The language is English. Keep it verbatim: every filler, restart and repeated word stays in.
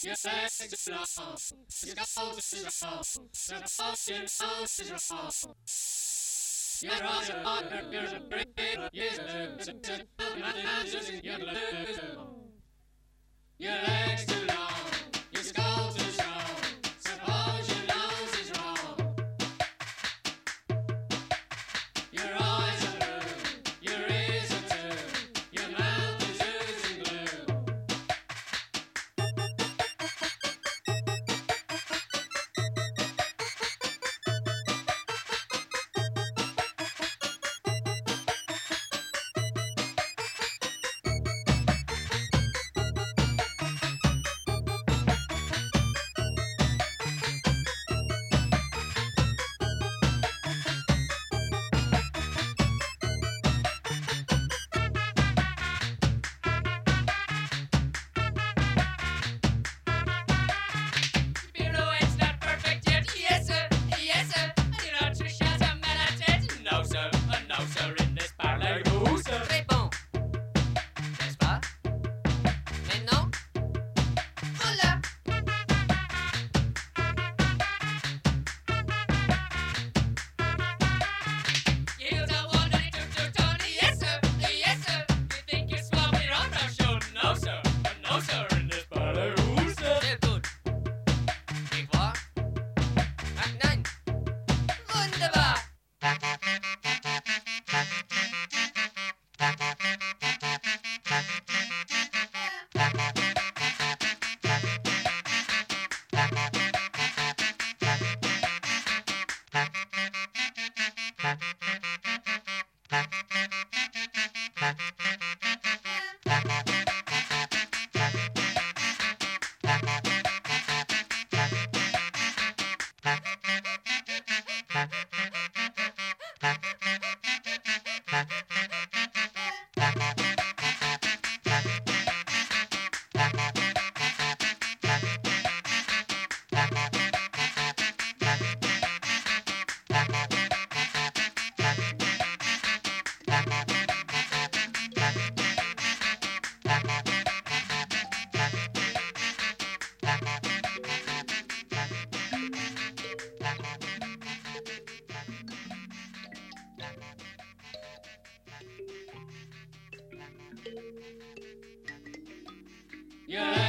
Your legs too long, your skull too strong. Suppose your nose is wrong. Your eyes are blue, your ears are two, your mouth is oozing glue. Pirouette's not perfect yet. Yes, sir. Yes, sir. You know, Trisha's a man at it. No, sir. Uh, no, sir. In this parlez-vous, sir. Très bon. N'est-ce pas? Maintenant? Voilà. You don't want any to Tony. Yes, sir. Yes, sir. You think you're swapping on our show? No, sir. Uh, no, sir. In this parlez-vous, sir. Sehr gut. Ich war? Ach nein. Wunderbar. Your